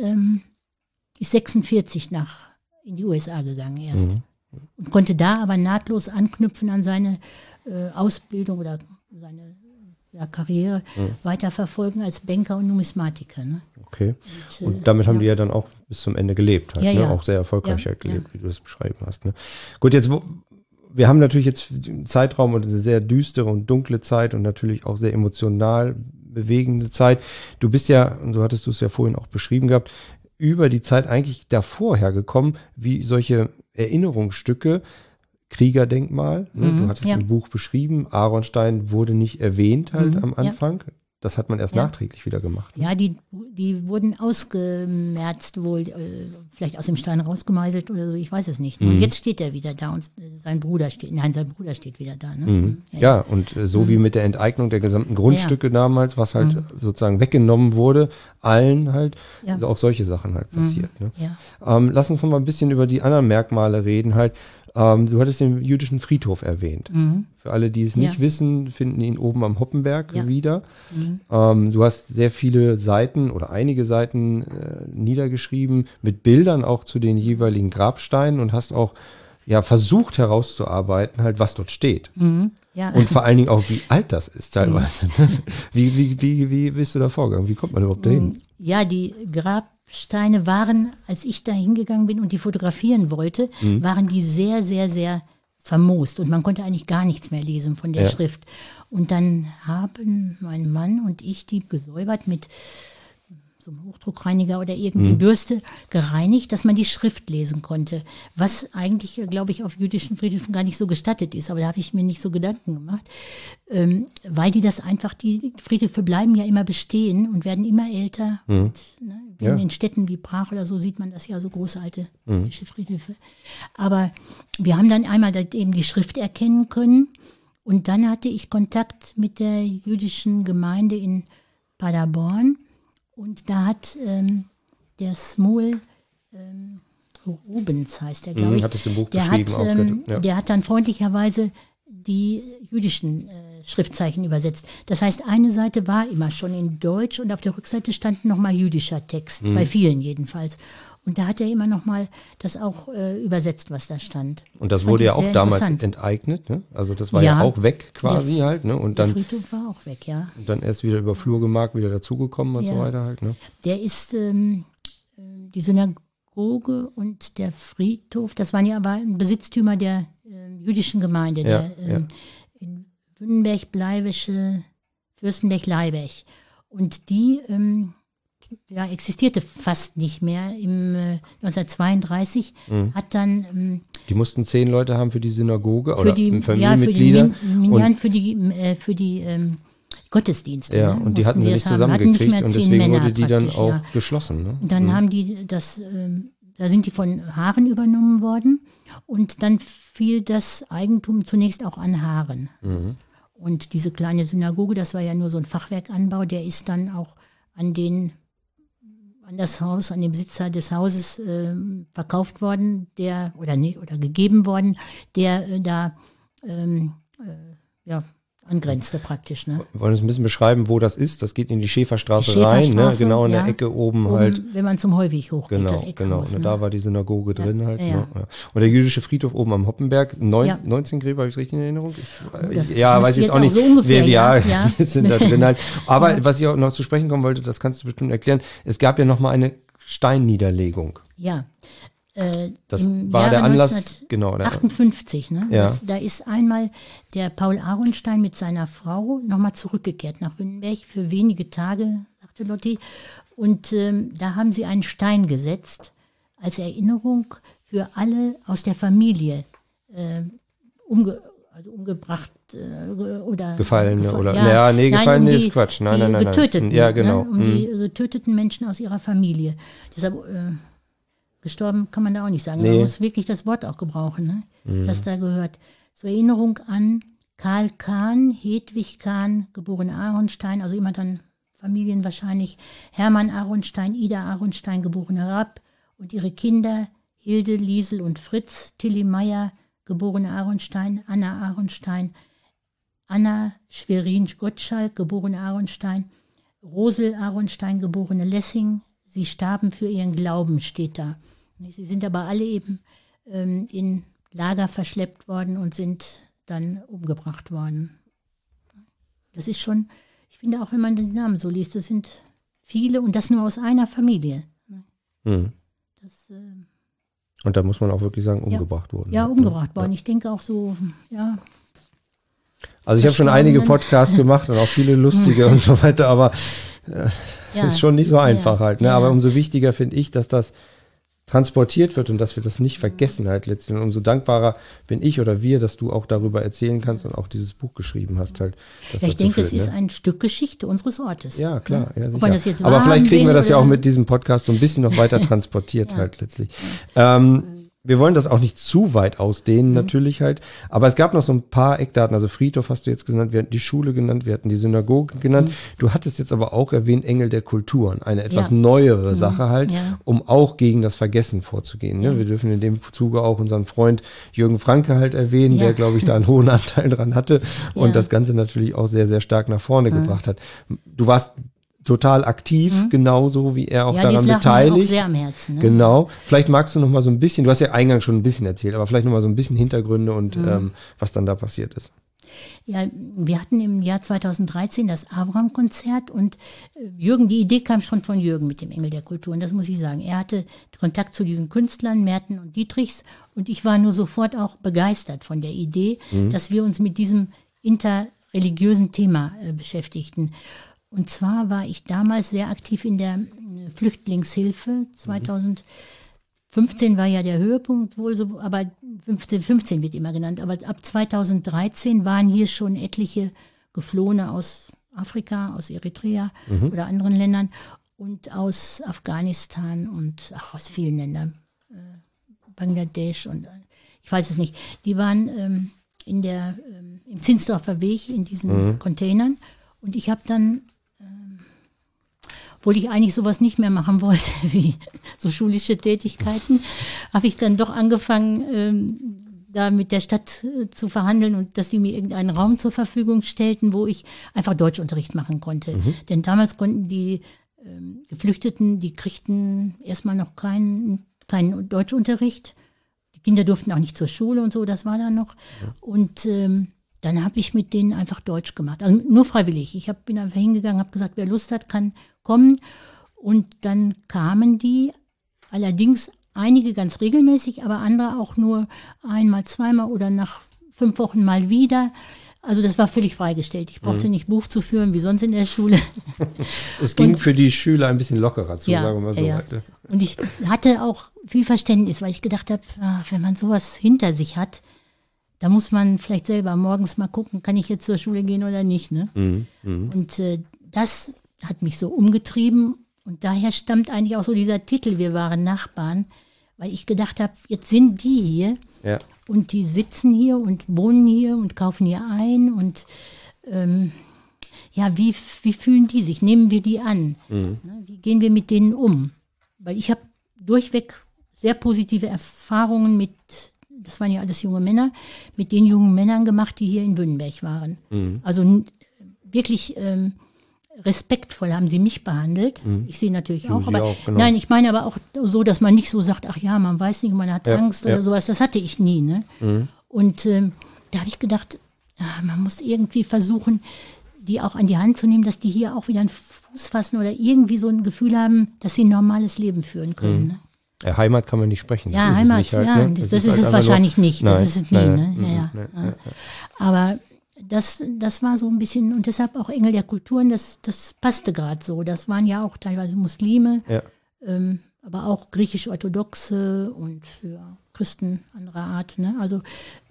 ist 46 in die USA gegangen erst. Und konnte da aber nahtlos anknüpfen an seine Ausbildung oder seine Karriere weiterverfolgen als Banker und Numismatiker. Ne? Okay. Und damit haben die ja dann auch bis zum Ende gelebt. Halt, ne? Auch sehr erfolgreich halt gelebt, wie du das beschrieben hast. Ne? Gut, jetzt wir haben natürlich jetzt einen Zeitraum und eine sehr düstere und dunkle Zeit und natürlich auch sehr emotional bewegende Zeit. Du bist ja, und so hattest du es ja vorhin auch beschrieben gehabt, über die Zeit eigentlich davor hergekommen, wie solche Erinnerungsstücke, Kriegerdenkmal, ne? Du hattest im Buch beschrieben, Aronstein wurde nicht erwähnt halt am Anfang. Das hat man erst nachträglich wieder gemacht. Ne? Ja, die wurden ausgemerzt wohl, vielleicht aus dem Stein rausgemeißelt oder so, ich weiß es nicht. Und jetzt steht er wieder da und sein Bruder steht wieder da. Ne? Ja, und so wie mit der Enteignung der gesamten Grundstücke damals, was halt sozusagen weggenommen wurde, allen halt, also auch solche Sachen halt passiert. Ne? Lass uns noch mal ein bisschen über die anderen Merkmale reden halt. Du hattest den jüdischen Friedhof erwähnt. Für alle, die es nicht wissen, finden ihn oben am Hoppenberg wieder. Du hast sehr viele Seiten oder einige Seiten niedergeschrieben mit Bildern auch zu den jeweiligen Grabsteinen und hast auch versucht herauszuarbeiten, halt, was dort steht. Ja. Und vor allen Dingen auch, wie alt das ist teilweise. Wie bist du da vorgegangen? Wie kommt man überhaupt dahin? Ja, die Grabsteine waren, als ich da hingegangen bin und die fotografieren wollte, waren die sehr, sehr, sehr vermoost und man konnte eigentlich gar nichts mehr lesen von der Schrift. Und dann haben mein Mann und ich die gesäubert mit so einem Hochdruckreiniger oder irgendwie Bürste gereinigt, dass man die Schrift lesen konnte. Was eigentlich, glaube ich, auf jüdischen Friedhöfen gar nicht so gestattet ist. Aber da habe ich mir nicht so Gedanken gemacht. Weil die das einfach, die Friedhöfe bleiben ja immer bestehen und werden immer älter. Und, ne, in Städten wie Prag oder so sieht man das ja, so große alte jüdische Friedhöfe. Aber wir haben dann einmal eben die Schrift erkennen können. Und dann hatte ich Kontakt mit der jüdischen Gemeinde in Paderborn. Und da hat der Smol Rubens, heißt der, glaube ich. Hat es im Buch geschrieben. Der hat dann freundlicherweise die jüdischen Schriftzeichen übersetzt. Das heißt, eine Seite war immer schon in Deutsch und auf der Rückseite stand nochmal jüdischer Text, bei vielen jedenfalls. Und da hat er immer nochmal das auch übersetzt, was da stand. Und das wurde ja auch damals enteignet, ne? Also das war ja auch weg quasi halt, ne? Und dann, der Friedhof war auch weg, ja. Und dann erst wieder über Flurgemark wieder dazugekommen und so weiter halt, ne? Der ist, die Synagoge und der Friedhof, das waren ja aber Besitztümer der jüdischen Gemeinde, der in Wünnenberg-Bleiwische, Fürstenberg-Leiberg. Und die existierte fast nicht mehr. Im 1932 hat dann die mussten 10 Leute haben für die Synagoge für oder die Familienmitglieder. Für die Gottesdienste. Ja, ne? und die hatten sie nicht zusammengekriegt und deswegen wurde die dann auch geschlossen. Ne? Und dann haben die das, da sind die von Haaren übernommen worden und dann fiel das Eigentum zunächst auch an Haaren. Und diese kleine Synagoge, das war ja nur so ein Fachwerkanbau, der ist dann auch an den das Haus, an den Besitzer des Hauses verkauft worden, oder gegeben worden, der da angrenzte praktisch. Ne? Wir wollen uns ein bisschen beschreiben, wo das ist. Das geht in die Schäferstraße rein, ne? Genau in der Ecke oben halt. Wenn man zum Heuweg hochgeht, das Eckhaus. Genau, ne? Da war die Synagoge drin halt. Ne? Ja. Und der jüdische Friedhof oben am Hoppenberg, 19 Gräber, habe ich es richtig in Erinnerung? Weiß ich jetzt auch nicht. So ungefähr, die sind da drin halt. Aber was ich auch noch zu sprechen kommen wollte, das kannst du bestimmt erklären. Es gab ja noch mal eine Steinniederlegung. Ja. Das war der Anlass, 1958, ne? Ja. Da ist einmal der Paul Aronstein mit seiner Frau nochmal zurückgekehrt nach Wünnenberg für wenige Tage, sagte Lotti. Und da haben sie einen Stein gesetzt als Erinnerung für alle aus der Familie umgebracht oder gefallen oder gefallen ist Quatsch. Nein. Getöteten, ja, genau. Ne? Die getöteten Menschen aus ihrer Familie. Deshalb gestorben kann man da auch nicht sagen. Man muss wirklich das Wort auch gebrauchen, ne? Das da gehört. Zur Erinnerung an Karl Kahn, Hedwig Kahn, geborene Aronstein, also immer dann Familien wahrscheinlich, Hermann Aronstein, Ida Aronstein, geborene Rapp und ihre Kinder Hilde, Liesel und Fritz, Tilly Meyer, geborene Aronstein, Anna Aronstein, Anna Schwerin Gottschalk, geborene Aronstein, Rosel Aronstein, geborene Lessing. Sie starben für ihren Glauben, steht da. Sie sind aber alle eben in Lager verschleppt worden und sind dann umgebracht worden. Das ist schon, ich finde auch, wenn man den Namen so liest, das sind viele und das nur aus einer Familie. Das, und da muss man auch wirklich sagen, umgebracht wurden. Ja, umgebracht worden. Ich denke auch so, ja. Also ich habe schon einige Podcasts gemacht und auch viele lustige und so weiter, aber ist schon nicht so einfach halt. Ne? Aber umso wichtiger finde ich, dass das transportiert wird und dass wir das nicht vergessen halt letztlich. Und umso dankbarer bin ich oder wir, dass du auch darüber erzählen kannst und auch dieses Buch geschrieben hast halt. Ich denke, es ist ein Stück Geschichte unseres Ortes. Ja, klar. Ja, ob man das jetzt aber vielleicht kriegen wir das ja auch mit diesem Podcast so ein bisschen noch weiter transportiert halt letztlich. Wir wollen das auch nicht zu weit ausdehnen, natürlich halt. Aber es gab noch so ein paar Eckdaten. Also Friedhof hast du jetzt genannt, wir hatten die Schule genannt, wir hatten die Synagoge genannt. Du hattest jetzt aber auch erwähnt Engel der Kulturen. Eine etwas neuere Sache halt, um auch gegen das Vergessen vorzugehen. Ne? Wir dürfen in dem Zuge auch unseren Freund Jürgen Franke halt erwähnen, der, glaube ich, da einen hohen Anteil dran hatte und das Ganze natürlich auch sehr, sehr stark nach vorne gebracht hat. Du warst total aktiv, genauso wie er auch daran beteiligt. Mir auch sehr am Herzen. Ne? Genau. Vielleicht magst du noch mal so ein bisschen, du hast ja eingangs schon ein bisschen erzählt, aber vielleicht noch mal so ein bisschen Hintergründe und was dann da passiert ist. Ja, wir hatten im Jahr 2013 das Abraham-Konzert und Jürgen, die Idee kam schon von Jürgen mit dem Engel der Kultur. Und das muss ich sagen. Er hatte Kontakt zu diesen Künstlern, Merten und Dietrichs. Und ich war nur sofort auch begeistert von der Idee, dass wir uns mit diesem interreligiösen Thema beschäftigten. Und zwar war ich damals sehr aktiv in der Flüchtlingshilfe. 2015 war ja der Höhepunkt wohl so, aber 15 wird immer genannt. Aber ab 2013 waren hier schon etliche Geflohene aus Afrika, aus Eritrea oder anderen Ländern und aus Afghanistan und aus vielen Ländern, Bangladesch und ich weiß es nicht. Die waren im Zinsdorfer Weg in diesen Containern und ich habe dann obwohl ich eigentlich sowas nicht mehr machen wollte, wie so schulische Tätigkeiten, habe ich dann doch angefangen, da mit der Stadt zu verhandeln und dass die mir irgendeinen Raum zur Verfügung stellten, wo ich einfach Deutschunterricht machen konnte. Denn damals konnten die Geflüchteten, die kriegten erstmal noch keinen Deutschunterricht. Die Kinder durften auch nicht zur Schule und so, das war dann noch. Und dann habe ich mit denen einfach Deutsch gemacht. Also nur freiwillig. Ich bin einfach hingegangen, habe gesagt, wer Lust hat, kann kommen. Und dann kamen die, allerdings einige ganz regelmäßig, aber andere auch nur einmal, zweimal oder nach 5 Wochen mal wieder. Also das war völlig freigestellt. Ich brauchte nicht Buch zu führen, wie sonst in der Schule. Es ging für die Schüler ein bisschen lockerer zu, sagen wir mal so. Ja. Und ich hatte auch viel Verständnis, weil ich gedacht habe, wenn man sowas hinter sich hat, da muss man vielleicht selber morgens mal gucken, kann ich jetzt zur Schule gehen oder nicht. Ne? Und das hat mich so umgetrieben. Und daher stammt eigentlich auch so dieser Titel, wir waren Nachbarn, weil ich gedacht habe, jetzt sind die hier und die sitzen hier und wohnen hier und kaufen hier ein. Und wie fühlen die sich? Nehmen wir die an? Wie gehen wir mit denen um? Weil ich habe durchweg sehr positive Erfahrungen mit, das waren ja alles junge Männer, mit den jungen Männern gemacht, die hier in Wünnenberg waren. Also wirklich respektvoll haben sie mich behandelt. Ich sie natürlich auch. Aber genau. Nein, ich meine aber auch so, dass man nicht so sagt, ach ja, man weiß nicht, man hat Angst oder sowas. Das hatte ich nie. Ne? Und da habe ich gedacht, man muss irgendwie versuchen, die auch an die Hand zu nehmen, dass die hier auch wieder einen Fuß fassen oder irgendwie so ein Gefühl haben, dass sie ein normales Leben führen können. Ne? Heimat kann man nicht sprechen. Ja, Heimat, das ist es wahrscheinlich nicht. Das ist es nie. Ne? Aber das war so ein bisschen, und deshalb auch Engel der Kulturen, das passte gerade so. Das waren ja auch teilweise Muslime, aber auch griechisch-orthodoxe und Christen anderer Art. Ne? Also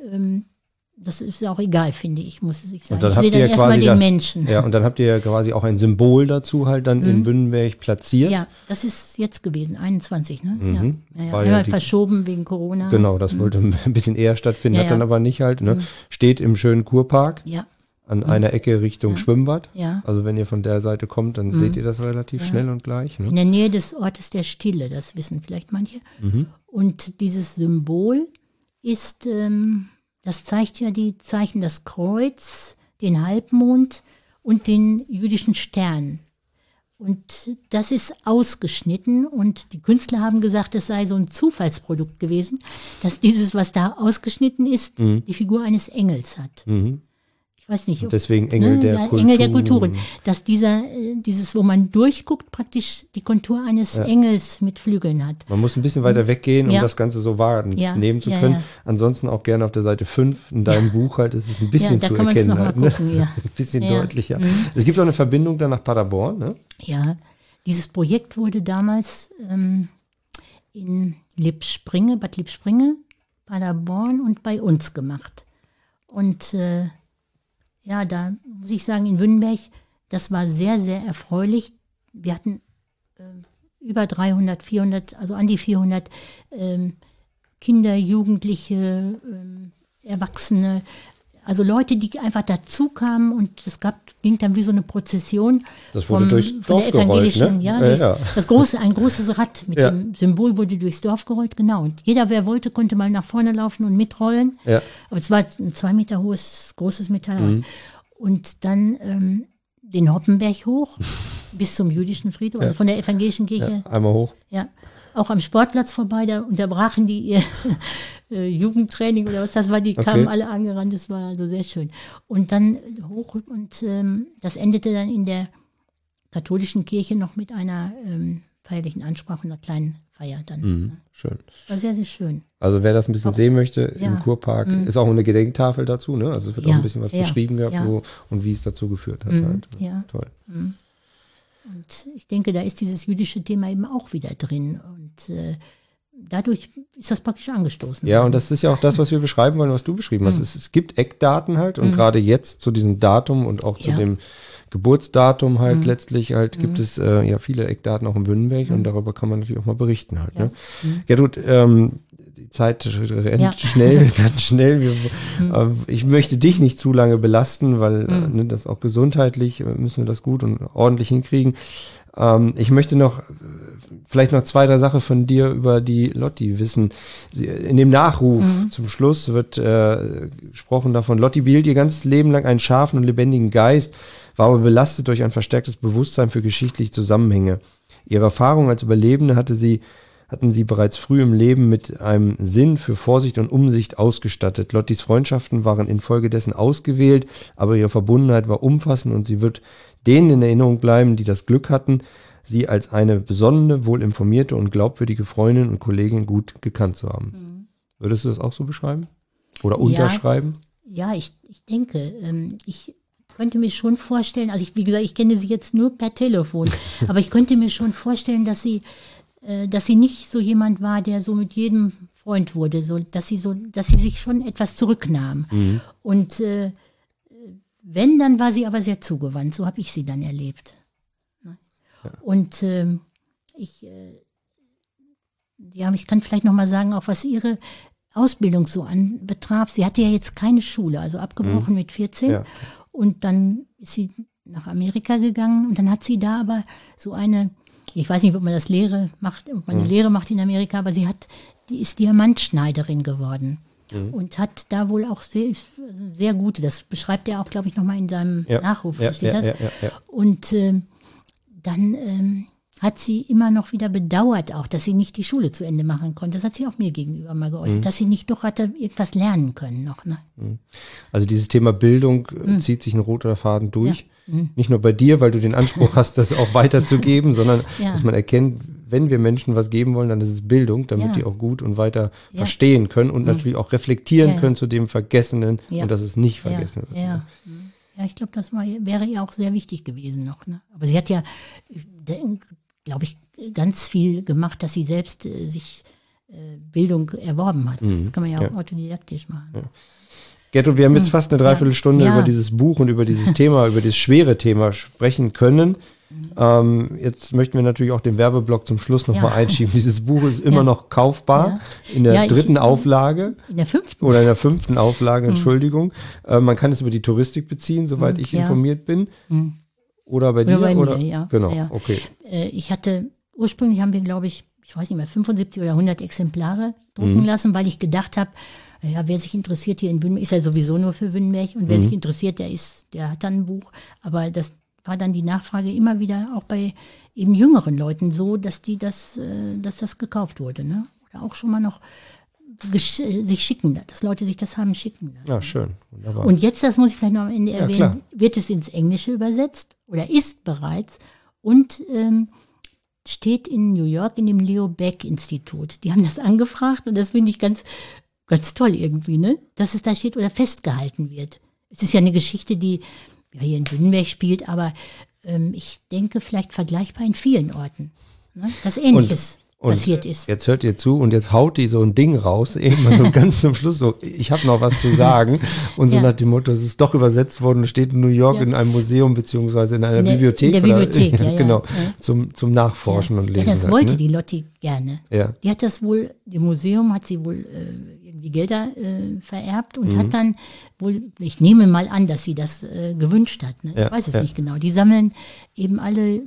das ist auch egal, finde ich, muss ich sagen. Ich sehe dann erstmal den Menschen. Ja, und dann habt ihr ja quasi auch ein Symbol dazu halt dann in Wünnenberg platziert. Ja, das ist jetzt gewesen, 21, ne? Einmal verschoben wegen Corona. Genau, das wollte ein bisschen eher stattfinden, hat dann aber nicht halt. Ne? Steht im schönen Kurpark an einer Ecke Richtung Schwimmbad. Ja. Also wenn ihr von der Seite kommt, dann seht ihr das relativ schnell und gleich. Ne? In der Nähe des Ortes der Stille, das wissen vielleicht manche. Und dieses Symbol ist... das zeigt ja die Zeichen, das Kreuz, den Halbmond und den jüdischen Stern. Und das ist ausgeschnitten und die Künstler haben gesagt, es sei so ein Zufallsprodukt gewesen, dass dieses, was da ausgeschnitten ist, die Figur eines Engels hat. Ich weiß nicht. Deswegen Engel der Kulturen. Engel der Kulturen. Dass dieses, wo man durchguckt, praktisch die Kontur eines Engels mit Flügeln hat. Man muss ein bisschen weiter weggehen, um das Ganze so wahrnehmen zu können. Ansonsten auch gerne auf der Seite 5 in deinem Buch halt, ist es ein bisschen zu erkennen. Halt, ne? Gucken, ein bisschen deutlicher. Es gibt auch eine Verbindung dann nach Paderborn, ne? Ja, dieses Projekt wurde damals in Bad Lippspringe, Paderborn und bei uns gemacht. Und da muss ich sagen, in Wünnenberg, das war sehr, sehr erfreulich. Wir hatten über 300, 400, also an die 400 Kinder, Jugendliche, Erwachsene, also Leute, die einfach dazu kamen und es ging dann wie so eine Prozession. Das wurde durchs Dorf gerollt, ne? Ein großes Rad mit dem Symbol wurde durchs Dorf gerollt, genau. Und jeder, wer wollte, konnte mal nach vorne laufen und mitrollen. Ja. Aber es war ein 2 Meter hohes, großes Metallrad. Und dann den Hoppenberg hoch bis zum jüdischen Friedhof, also von der evangelischen Kirche. Ja, einmal hoch. Ja. auch am Sportplatz vorbei, da unterbrachen die ihr Jugendtraining oder was das war, die kamen alle angerannt, das war also sehr schön. Und dann hoch und das endete dann in der katholischen Kirche noch mit einer feierlichen Ansprache und einer kleinen Feier dann. Schön. Das war sehr, sehr schön. Also wer das ein bisschen sehen möchte, im Kurpark, ist auch eine Gedenktafel dazu, ne? Also es wird auch ein bisschen was beschrieben gehabt, wo und wie es dazu geführt hat. Halt. Ja. Toll. Und ich denke, da ist dieses jüdische Thema eben auch wieder drin. Und dadurch ist das praktisch angestoßen. Ja, und das ist ja auch das, was wir beschreiben wollen, was du beschrieben hast. Es gibt Eckdaten halt und gerade jetzt zu diesem Datum und auch zu dem Geburtsdatum halt letztlich halt gibt es ja viele Eckdaten auch in Wünnenberg und darüber kann man natürlich auch mal berichten halt. Ne? Gertrud, die Zeit rennt schnell, ganz schnell. Ich möchte dich nicht zu lange belasten, weil das auch gesundheitlich müssen wir das gut und ordentlich hinkriegen. Ich möchte vielleicht noch 2, 3 Sachen von dir über die Lotti wissen. In dem Nachruf zum Schluss wird gesprochen davon, Lotti behielt ihr ganzes Leben lang einen scharfen und lebendigen Geist, war aber belastet durch ein verstärktes Bewusstsein für geschichtliche Zusammenhänge. Ihre Erfahrung als Überlebende hatten sie bereits früh im Leben mit einem Sinn für Vorsicht und Umsicht ausgestattet. Lottis Freundschaften waren infolgedessen ausgewählt, aber ihre Verbundenheit war umfassend und sie wird denen in Erinnerung bleiben, die das Glück hatten, sie als eine besonnene, wohlinformierte und glaubwürdige Freundin und Kollegin gut gekannt zu haben. Würdest du das auch so beschreiben? Oder unterschreiben? Ja, ich denke, ich könnte mir schon vorstellen, also wie gesagt, ich kenne sie jetzt nur per Telefon, aber ich könnte mir schon vorstellen, dass sie nicht so jemand war, der so mit jedem Freund wurde, dass sie sich schon etwas zurücknahm. Und wenn, dann war sie aber sehr zugewandt. So habe ich sie dann erlebt. Und ich kann vielleicht noch mal sagen, auch was ihre Ausbildung so anbetraf. Sie hatte ja jetzt keine Schule, also abgebrochen mit 14. Ja. Und dann ist sie nach Amerika gegangen und dann hat sie da aber so eine, ich weiß nicht, ob man das Lehre macht, ob man eine Lehre macht in Amerika, aber die ist Diamantschneiderin geworden. Und hat da wohl auch sehr gute, das beschreibt er auch, glaube ich, nochmal in seinem Nachruf, steht das? Ja. Und dann hat sie immer noch wieder bedauert auch, dass sie nicht die Schule zu Ende machen konnte. Das hat sie auch mir gegenüber mal geäußert, dass sie nicht doch hatte irgendwas lernen können noch. Ne? Also dieses Thema Bildung zieht sich ein roter Faden durch. Nicht nur bei dir, weil du den Anspruch hast, das auch weiterzugeben, sondern dass man erkennt, wenn wir Menschen was geben wollen, dann ist es Bildung, damit die auch gut und weiter verstehen können und natürlich auch reflektieren können zu dem Vergessenen und dass es nicht vergessen wird. Ja, ich glaube, das wäre ihr auch sehr wichtig gewesen noch. Ne? Aber sie hat ja, glaube ich, ganz viel gemacht, dass sie selbst sich Bildung erworben hat. Das kann man ja auch autodidaktisch machen. Ja. Gertrud, wir haben jetzt fast eine Dreiviertelstunde über dieses Buch und über dieses Thema, über dieses schwere Thema sprechen können. Jetzt möchten wir natürlich auch den Werbeblock zum Schluss nochmal einschieben. Dieses Buch ist immer noch kaufbar in der 3. Auflage. In der 5. Oder in der 5. Auflage, Entschuldigung. Man kann es über die Touristik beziehen, soweit ich informiert bin. Oder bei dir? Bei mir, ja. Genau, okay. Ursprünglich haben wir, glaube ich weiß nicht mehr, 75 oder 100 Exemplare drucken lassen, weil ich gedacht habe, ja, wer sich interessiert hier in Wünnenberg, ist ja sowieso nur für Wünnenberg und wer sich interessiert, der hat dann ein Buch. Aber das war dann die Nachfrage immer wieder auch bei eben jüngeren Leuten so, dass das gekauft wurde, ne? Oder auch schon mal noch sich schicken, dass Leute sich das haben schicken lassen. Ja, schön. Wunderbar. Und jetzt, das muss ich vielleicht noch am Ende erwähnen, wird es ins Englische übersetzt oder ist bereits und steht in New York in dem Leo Baeck Institut. Die haben das angefragt und das finde ich ganz, ganz toll irgendwie, ne? Dass es da steht oder festgehalten wird. Es ist ja eine Geschichte, die hier in Wünnenberg spielt, aber ich denke vielleicht vergleichbar in vielen Orten, ne? Dass Ähnliches passiert ist. Jetzt hört ihr zu und jetzt haut die so ein Ding raus, eben mal so ganz zum Schluss so, ich habe noch was zu sagen und so nach dem Motto, es ist doch übersetzt worden und steht in New York in einem Museum beziehungsweise in einer Bibliothek. In der Bibliothek, genau, zum Nachforschen und Lesen. Ja, das wollte die Lotti gerne. Ja. Die hat das wohl, dem Museum hat sie wohl irgendwie Gelder vererbt und hat dann wohl, ich nehme mal an, dass sie das gewünscht hat. Ne? Ich weiß es nicht genau. Die sammeln eben alle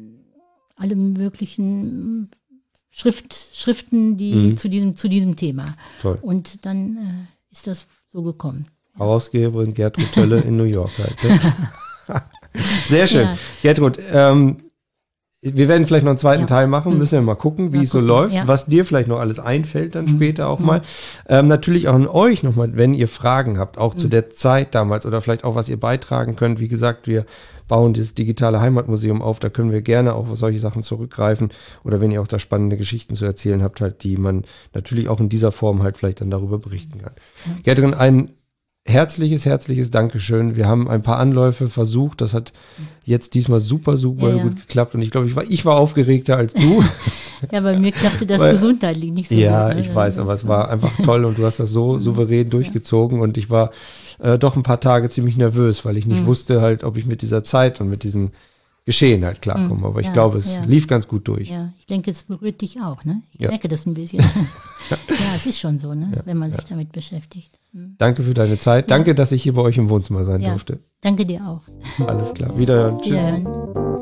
möglichen Schriften, die zu diesem Thema. Toll. Und dann ist das so gekommen. Herausgeberin Gertrud Tölle in New York halt. Ne? Sehr schön. Ja. Gertrud, wir werden vielleicht noch einen zweiten Teil machen, müssen wir mal gucken, wie es so läuft, was dir vielleicht noch alles einfällt dann später auch mal. Natürlich auch an euch nochmal, wenn ihr Fragen habt, auch zu der Zeit damals oder vielleicht auch, was ihr beitragen könnt. Wie gesagt, wir bauen das digitale Heimatmuseum auf, da können wir gerne auch auf solche Sachen zurückgreifen oder wenn ihr auch da spannende Geschichten zu erzählen habt, halt, die man natürlich auch in dieser Form halt vielleicht dann darüber berichten kann. Gertrud, ein herzliches Dankeschön. Wir haben ein paar Anläufe versucht. Das hat jetzt diesmal super gut geklappt. Und ich glaube, ich war aufgeregter als du. Ja, bei mir klappte das gesundheitlich nicht so. Ja, gut, ich weiß, aber es war einfach toll und du hast das so souverän durchgezogen und ich war doch ein paar Tage ziemlich nervös, weil ich nicht wusste halt, ob ich mit dieser Zeit und mit diesem Geschehen halt klarkomme. Aber ich glaube, es lief ganz gut durch. Ja, ich denke, es berührt dich auch, ne? Ich merke das ein bisschen. Ja, es ist schon so, ne? Wenn man sich damit beschäftigt. Danke für deine Zeit. Danke, dass ich hier bei euch im Wohnzimmer sein durfte. Danke dir auch. Alles klar. Wiederhören. Tschüss. Wiederhören.